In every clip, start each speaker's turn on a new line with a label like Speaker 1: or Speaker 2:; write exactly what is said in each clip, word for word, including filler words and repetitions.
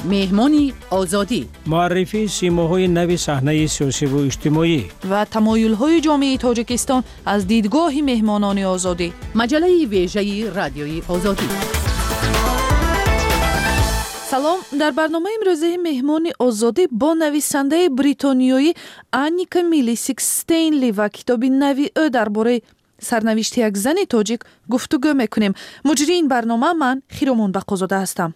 Speaker 1: مهمانی آزادی،
Speaker 2: معرفی سیماهای نو صحنه سیاسی و اجتماعی
Speaker 3: و تمایل‌های جامعه تاجیکستان از دیدگاه مهمانان آزادی.
Speaker 1: مجله ویژه رادیوی آزادی.
Speaker 3: سلام، در برنامه امروزه مهمان آزادی با نویسنده بریتانیایی آنیکا میلیسیک-استینلی و کتاب نوی او درباره سرنوشت یک زن تاجیک گفتگو میکنیم. مجری این برنامه من خیرمون بقازاده هستم.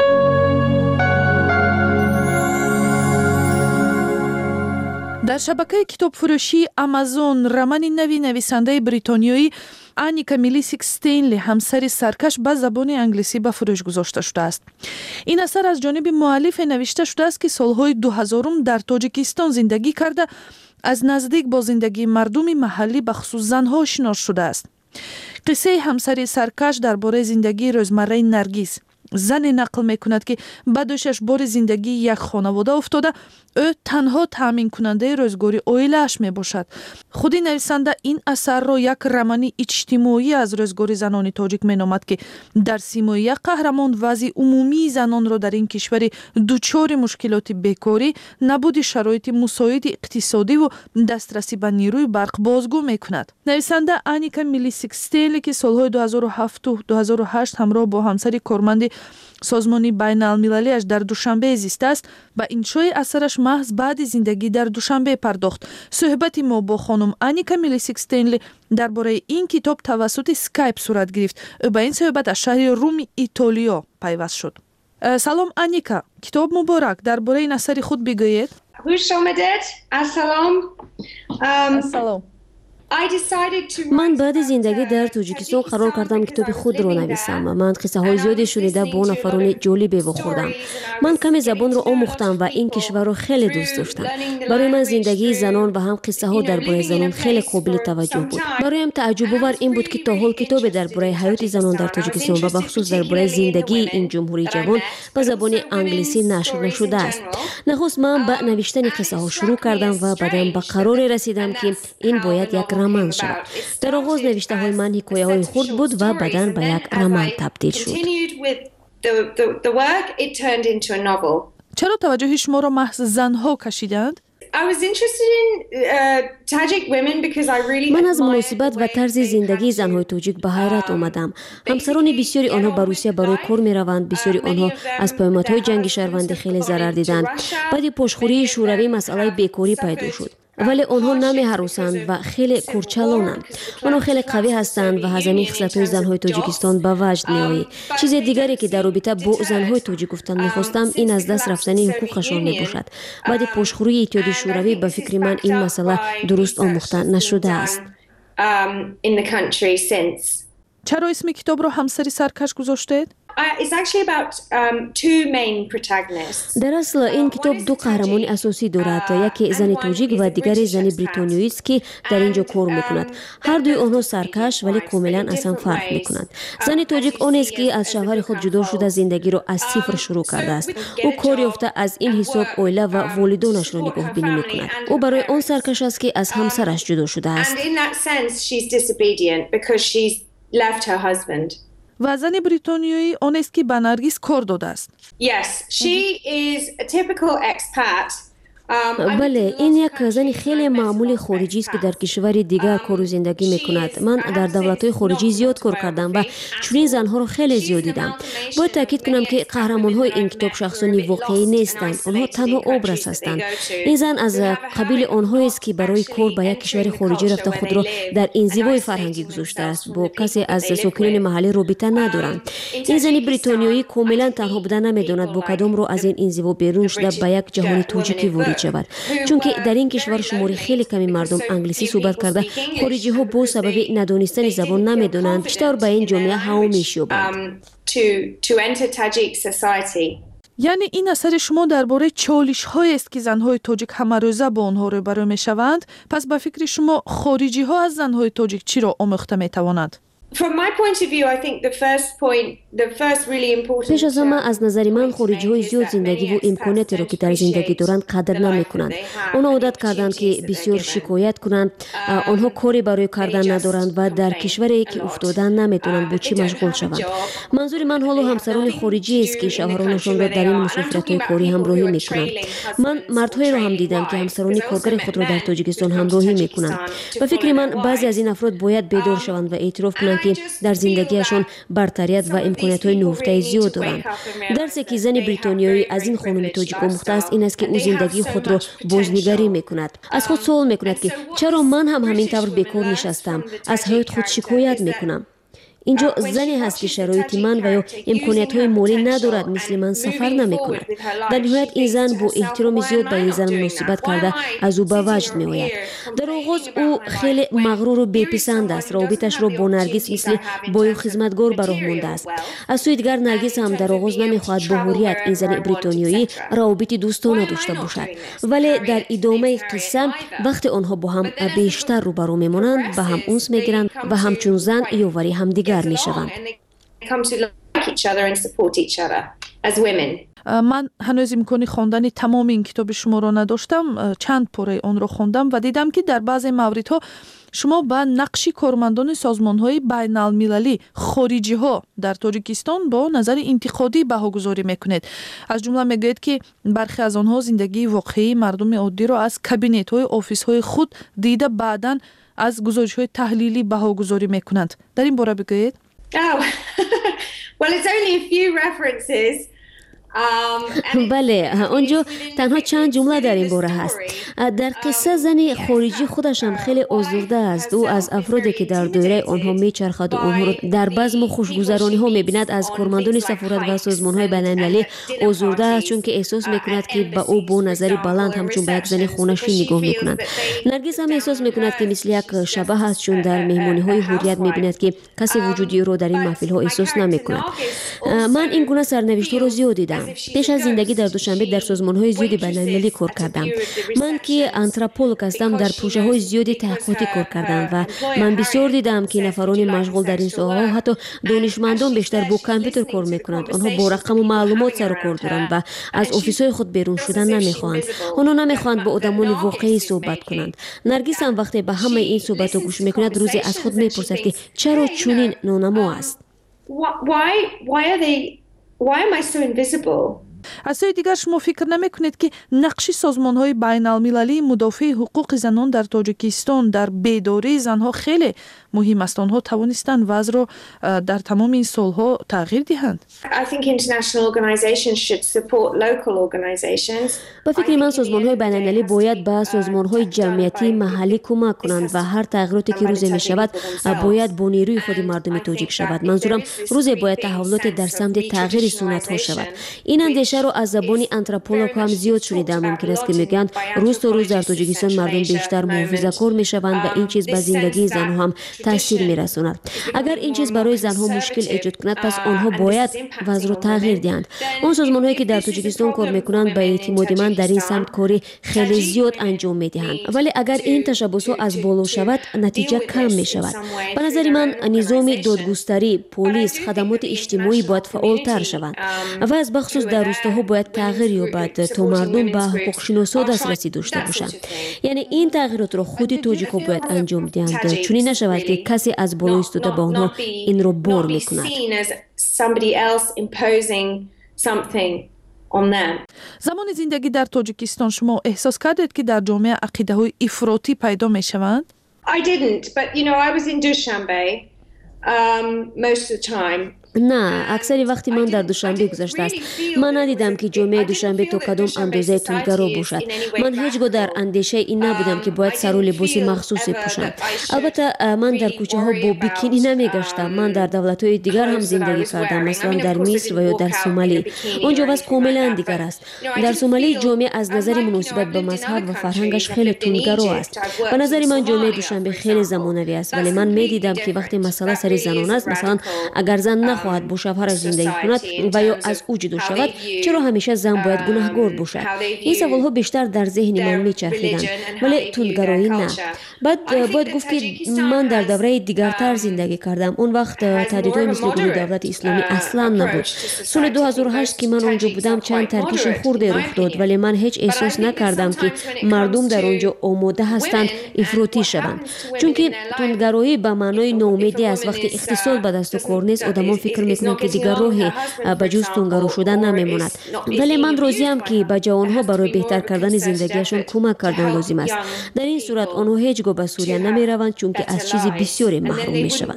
Speaker 3: در شبکه کتاب فروشی آمازون رمان نوی نویسنده بریتانیایی آنیکا میلیسیک-استینلی همسر سرکش به زبان انگلیسی به فروش گذاشته شده است. این اثر از جانب مؤلف نوشته شده است که سالهای دو هزارم در تاجیکستان زندگی کرده، از نزدیک با زندگی مردم محلی به خصوص زنها آشنا شده است. قصه همسر سرکش درباره زندگی روزمره نرگس، زن نقل میکند که بعد از شش بار زندگی یک خانواده افتاده، او تنها تامین کننده روزگاری عائله‌اش می باشد. خودی نویسنده این اثر را یک رمان اجتماعی از روزگار زنان تاجیک می نامد که در سیمای یک قهرمان وضع عمومی زنان را در این کشور دچار مشکلات بیکاری، نبود شرایط مساعد اقتصادی و دسترسی به نیروی برق بازگو می کند. نویسنده آنیکا میلیسیک-استینلی که سالهای دو هزار و هفت و دو هزار و هشت همراه با همسر کارمند سازمان بین المللیش در دوشنبه زیسته است، با انشای اثرش محض بعد زندگی در دوشنبه پرداخت. صحبت ما با خانم آنیکا میلیسیک-استینلی درباره این کتاب توسط سکایپ صورت گرفت. او با این صحبت از شهر روم ایتالیا پیوست شد. سلام آنیکا، کتاب مبارک. درباره این اثر خود بگویید.
Speaker 4: خوش آمدید. السلام.
Speaker 3: السلام.
Speaker 5: من بعد زندگی در تاجیکستان قرار کردم کتاب خود را نویسم. من قصه های زیادی شنیده با نفران جالب خوردم. من کمی زبان را آموختم و این کشور را خیلی دوست داشتم. برای من زندگی زنان و هم قصه ها درباره زنان خیلی قابل توجه بود. برایم تعجب آور این بود که تا حال کتاب درباره حیات زنان در تاجیکستان و بخصوص درباره زندگی این جمهوری جوان به زبان انگلیسی نشر نشده است. نخست من به نوشتن قصه ها شروع کردم و بعدم به قرار رسیدم که این باید یک رمان شد. در آغاز نوشته های من حکایه های خرد بود و بعداً به یک رمان تبدیل شد.
Speaker 3: چرا توجه شما را محض زنها کشیدند؟
Speaker 5: من از مناسبت و طرز زندگی زنهای تاجیک به حیرت آمدم. همسران بسیاری آنها به روسیه برای کار می روند. بسیاری آنها از پیامدهای جنگ شهروندی خیلی ضرر دیدند. بعد پشتخوری شوروی مسئله بیکاری پیدا شد. ولی آنها نمی هراسند و خیلی کورچالانند. آنها خیلی قوی هستند و هزینه خصلت‌های زنهای تاجیکستان به وجد می آید. چیز دیگری که در رابطه با زنهای تاجیک گفتن می‌خواستم این از دست رفتن حقوقشان می باشد. بعد پشتخوری اتحادیه شوروی به فکر من این مسئله درست آموخته نشده است.
Speaker 3: چرا اسم کتاب را همسر سرکش گذاشتید؟
Speaker 5: در اصل این کتاب دو قهرمان اساسی دارد. یکی زن تاجیک و دیگری زن بریتانیایی است که در اینجا کار میکند. هر دوی آنها سرکش ولی کاملا اصلا فرق میکنند. زن تاجیک آن است که از شوهر خود جدا شده زندگی را از صفر شروع کرده است. او کار یافته از این حساب عائله و والدانش را نگاه بینی میکند. او برای آن سرکش است که از همسرش جدا شده است.
Speaker 3: و زن بریتانیایی آن است که به نرگس کار داده است.
Speaker 4: Yes, she is a typical expat.
Speaker 5: بله، این یک زن خیلی معمولی خارجی است که در کشور دیگر کار و زندگی میکند. من در دولت‌های خارجی زیاد کار کردم و چنین زنها رو خیلی زیاد دیدم. باید تاکید کنم که قهرمان‌های این کتاب شخصانی واقعی نیستند. آنها تنها ابراز هستند. این زن از قبیل آنهایی است که برای کار به یک کشور خارجی رفته خود را در انزوای فرهنگی گذاشته است. با کسی از ساکنان محلی رابطه ندارند. این زن بریتانیایی کاملا تنها بودن نمیداند با کدام رو از این انزوا بیرون شده به یک جهان تاجیکی وارد شود. چون که در این کشور شماری خیلی کمی مردم انگلیسی صحبت کرده، خارجی ها با سبب ندانستن زبان نمیدونند بیشتر به این جامعه هوامیش یابند.
Speaker 3: یعنی این اثر شما درباره چالش هایی است که زنهای تاجیک همه روزه با آنها روبرو میشوند. پس به فکر شما خارجی ها از زنهای تاجیک چی را آموخته میتوانند؟
Speaker 4: From my point of view, I think the first point, the first really important.
Speaker 5: پیش از همه از نظر من خارجی های زیاد زندگی و امکاناتی رو که در زندگی دارند قدر نمیکنند. آنها عادت کردند که بسیار شکایت کنند، آنها کاری برای کردن ندارند و در کشوری که افتادن نمیتونند با چی مشغول شوند. منظور من حالا همسران خارجی است که شوهرانشان را در این مسافرت‌های کاری همراهی میکنند. من مردهایی را هم دیدم که همسران کارگر خود را در تاجیکستان همراهی میکنند. به فکر من بعضی از این افراد باید بیدار شوند و اعتراف کنند که در زندگیشان برتریت و امکانات‌های نهفته زیاد دارند. درسی که زن بریتانیایی از این خانم تاجیک آموخته است این است که او زندگی خود را بازنگری میکند. از خود سوال میکند که چرا من هم همین طور بیکار نشستم، از حیات خود شکایت میکنم. اینجا زنی هست که شرایط من و یا امکانیت‌های مالی ندارد، مثل من سفر نمی‌کند. در نهایت این زن با احترام زیاد به این زن مناسبت کرده از او به وجد می‌آید. در آغاز او خیلی مغرور و بی‌پسند است. رابطش را با نرگس مثل بای و خدمتگار به راه مانده است. از سوی دیگر نرگس هم در آغاز نمی‌خواهد با حریت این زن بریتانیایی روابط دوستانه داشته باشد. ولی در ادامه قصه وقتی آنها با هم بیشتر روبرو می‌مانند به هم انس می‌گیرند و همچون زن یاوری همدیگر میشوند.
Speaker 3: من هنوز امکانی خواندن تمام این کتاب شما را نداشتم، چند پاره آن را خواندم و دیدم که در بعضی موردها شما با نقش کارمندان سازمان‌های بین‌المللی خارجی‌ها در تاجیکستان با نظر انتقادی بهاگذاری میکنید. از جمله میگوید که برخی از آنها زندگی واقعی مردم عادی را از کابینت‌های آفیس‌های خود دیده بعداً از گزارش‌های تحلیلی بهاگذاری میکنند. در این باره بگویید.
Speaker 4: Oh, well, it's only a few references.
Speaker 5: بله، آنجا تنها چند جمله در این باره هست. در قصه زن خارجی خودش هم خیلی آزرده است. او از افرادی که در دایره آنها میچرخد و آنها را در بزم و خوشگذرانی ها میبیند از کارمندان سفارت و سازمان های بین‌المللی آزرده است، چون که احساس میکند که به او با نظری بلند همچون به یک زن خونشین نگاه میکنند. نرگس هم احساس میکند که مثل یک شبح است، چون در مهمانی های حریت میبیند که کسی وجودی را در این محفل ها احساس نمیکند. من این گونه سرنوشت را زیاد دیدم. پیش از زندگی در دوشنبه در سازمان‌های زیادی بین‌المللی کار کردم. من که آنتروپولوژ هستم در پروژه‌های زیادی تحقیقاتی کار کردم و من بسیار دیدم که نفران مشغول در این ساحه ها حتی دانشمندان بیشتر با کامپیوتر کار می‌کنند. آنها با رقم و معلومات سر و کار دارند و از آفیس‌های خود بیرون شدن نمی‌خواهند. آنها نمی‌خواهند با آدمان واقعی صحبت کنند. نرگس هم وقتی به همه این صحبت‌ها گوش می‌کند روزی از خود می‌پرسد که چرا چنین نانما است.
Speaker 4: Why why are they Why am I so invisible?
Speaker 3: از سوی دیگر شما فکر نمی کنید که نقش سازمان‌های بین‌المللی مدافع حقوق زنان در تاجیکستان در بیداری زنها خیلی مهم است؟ آنها توانستند وضع را در تمام این سالها تغییر دهند.
Speaker 4: I think international organizations should support local organizations.
Speaker 5: با فکر من سازمان‌های بین‌المللی باید به سازمان‌های جمعیتی محلی کمک کنند و هر تغییراتی که روز می شود باید با نیروی خود مردم تاجیک شود. منظورم روز باید تحولات در سمت تغییر سنت‌ها شود. این اندیشه را از زبان آنتروپولوژ هم زیاد شنیدم. ممکن است که میگویند روز تا روز در تاجیکستان مردم بیشتر محافظه‌کار میشوند و این چیز به زندگی زنها هم تاثیر میرساند. اگر این چیز برای زنها مشکل ایجاد کند پس آنها باید وضع را تغییر دهند. آن سازمان‌هایی که در تاجیکستان کار میکنند به اعتماد من در این سمت کاری خیلی زیاد انجام میدهند. ولی اگر این تشبسات از بالا شود نتیجه کم میشود. به نظر من نظام دادگستری، پلیس، خدمات اجتماعی باید فعالتر شوند و از بخصوص در روستاها باید تغییر یابد تا مردم به حقوق شناسا دسترسی داشته باشند. یعنی این تغییرات را خود تاجیک‌ها باید انجام دهند، چون نشود که کسی از بالا ایستاده به آنها این را بار میکند.
Speaker 3: زمان زندگی در تاجیکستان شما احساس کردید که در جامعه عقیده‌های افراطی پیدا میشوند؟
Speaker 4: I didn't, but you know I was in Dushanbe um, most of the time.
Speaker 5: نه، اکثری وقتی من در دوشنبه گذشته است. من ندیدم که جامعه دوشنبه تا کدام اندازه تندگرا باشد. من هیچگاه در اندیشه این نبودم که باید سر و لباس مخصوصی پوشم. البته من در کوچه ها با بیکینی نمیگشتم. من در دولت‌های دیگر هم زندگی کردم، مثلا در مصر و یا در سومالی. اونجا وضع کاملا دیگر است. در سومالی جامعه از نظر مناسبت به مذهب و فرهنگش خیلی تندگرا است. به نظر من جامعه دوشنبه خیلی زمانوی است، ولی من میدیدم که وقتی مسئله سر زنان است، مثلا اگر زن نخواهد با شوهرش زندگی کند و یا از او جدا شود، چرا همیشه زن باید گناهگار باشد؟ این سوالها بیشتر در ذهن من میچرخیدند، ولی تندگرایی نه. بعد باید گفت که من در دوره دیگرتر زندگی کردم. اون وقت تهدیدهای مثل گروه دولت اسلامی اصلا نبود. سال دو هزار و هشت که من اونجا بودم چند ترکیش خورده رخ داد، ولی من هیچ احساس نکردم که مردم در اونجا آماده هستند افراطی شوند، چون که تندگرایی به معنای ناامیدی است. وقتی اقتصاد به دست و کار نیست، آدمان فکر میکنند که دیگر راهی به جز تندگرا شدن نمیماند. ولی من راضیم که به جوانها برای بهتر کردن زندگیشان کمک کردن لازم است. در این صورت آنها هیچگاه به سوریه نمی روند، چون که از چیز بسیاری محروم می شوند.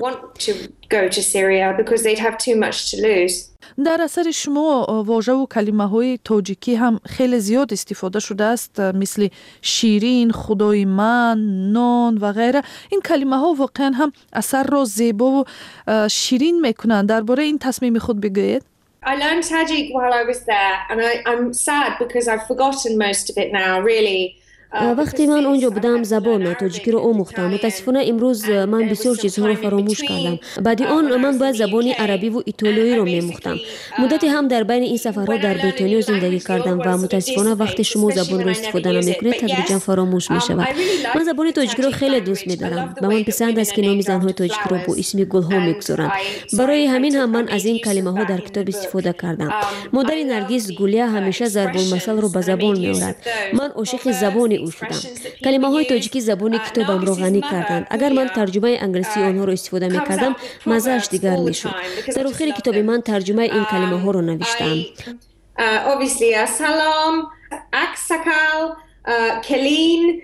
Speaker 3: در اثر شما واژه و کلمه های تاجیکی هم خیلی زیاد استفاده شده است، مثل شیرین، خدای من، نان و غیره. این کلمه ها واقعا هم اثر را زیبا و شیرین میکنند. درباره این تصمیم خود بگویید.
Speaker 4: I learned Tajik while I was there, and I, I'm sad because I've forgotten most of it now, really.
Speaker 5: وقتی من اونجا بودم زبان تاجیکی رو آموختم. متاسفانه امروز من بسیار چیزها رو فراموش کردم. بعد آن من باید زبان عربی و ایتالیایی رو می‌آموختم. مدتی هم در بین این سفرها در بریتانیا زندگی کردم و متاسفانه وقتی شما زبان رو استفاده نمی‌کنید تدریجاً فراموش می‌شود. من زبان تاجیکی رو خیلی دوست می‌دارم و من پسند است که نام زن‌های تاجیکی رو با اسم گل‌ها می‌گذارند. برای همین هم من از این کلمه‌ها در کتاب استفاده کردم. مادر نرگس گولیا همیشه ضرب المثل رو به زبان می‌آورد. من عاشق زبان شدم. کلمه های تاجیکی زبان کتابم را غنی کردند. اگر من ترجمه انگلیسی آنها را استفاده می کردم مزه‌اش دیگر می شد. در آخر کتاب من ترجمه این کلمه ها را نوشتم.
Speaker 4: Obviously سلام، اکسکال، کلین،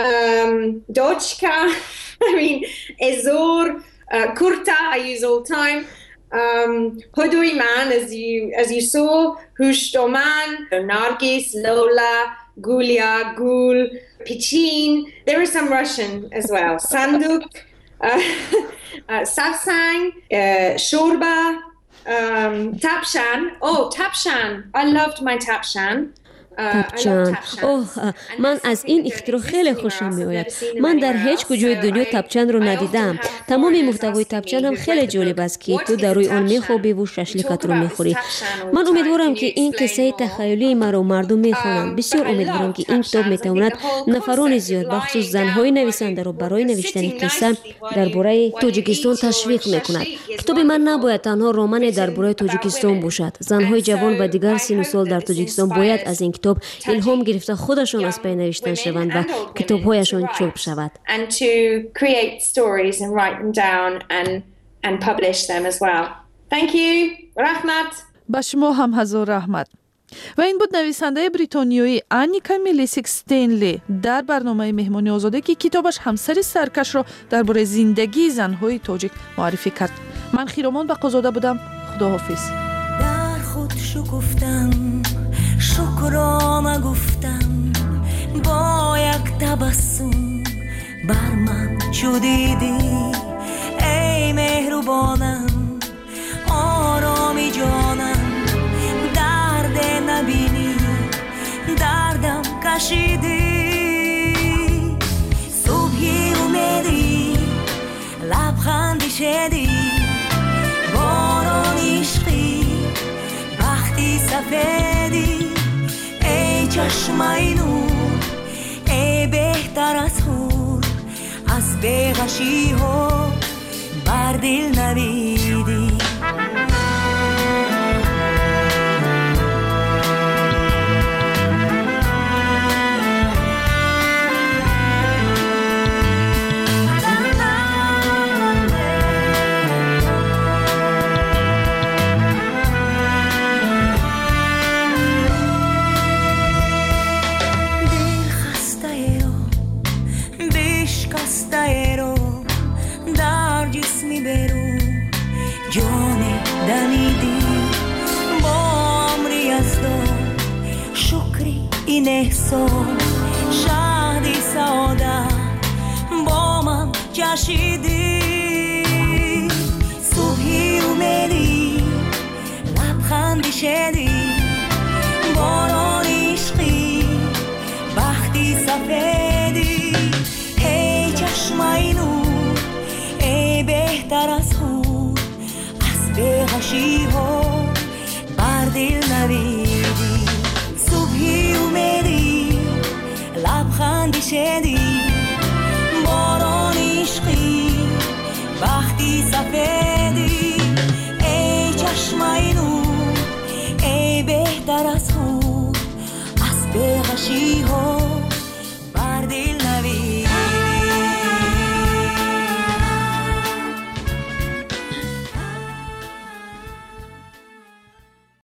Speaker 4: دوچکا، I mean ازور، kurta I use all the time. Um, Hodoy man, as you as you saw, Hushtoman, Nargis, Lola, Gulia, Gul, Pichin. There is some Russian as well. Sanduk, uh, uh, Savsang, uh, Shorba, um, Tapshan. Oh, Tapshan. I loved my Tapshan.
Speaker 5: تپچان. اوه من از این اختراع خیلی خوشم میآید. من در هیچ کجای دنیا تپچان رو ندیدم. تمام محتوای تپچان هم خیلی جالب است که تو در روی آن میخوابی و ششلیکت رو میخوری. من امیدوارم که این قصه تخیلی مرا مردم میخوانند. بسیار امیدوارم که این کتاب میتواند نفران زیاد بخصوص زنهای نویسنده رو برای نوشتن قصه درباره تاجیکستان تشویق میکند. کتاب من نباید تنها رمان درباره تاجیکستان باشد. زنهای جوان و دیگر سن و سال در تاجیکستان باید از این کتاب الهام گرفته خودشان از پی نوشتن شوند و کتاب‌هایشان چاپ شود.
Speaker 4: And to create stories and write them down and and publish them as well. Thank you. رحمت.
Speaker 3: با شما هم هزار رحمت. و این بود نویسنده بریتانیایی آنیکا میلیسیک استینلی در برنامه مهمانی آزاده که کتابش همسر سرکش را درباره زندگی زن‌های تاجیک معرفی کرد. من خیرامان بقازاده بودم. خداحافظ.
Speaker 6: در خود شکفتم شکرانه گفتم با یک تبسم بر من چو دیدی ای مهربانم آرامی جانم درد نبینی دردم کشیدی صبحی اومدی لبخندی شدی باران عشقی وقتی سفیدی ای چشمای نور ای بهتر از هور از بیغشی ها بر دل نویدی این احساس شادی سعادت با من جشیدی صبحی اومدی لبخندی شدی باران عشقی وقتی سفیدی ای چشمای نور ای بهتر از خود از بغش خوشی ها بر دل نویدی صبحی اومدی لبخندی شدی باران عشقی وقتی سفیدی ای چشمای نور ای بهتر از خود از بغشی ها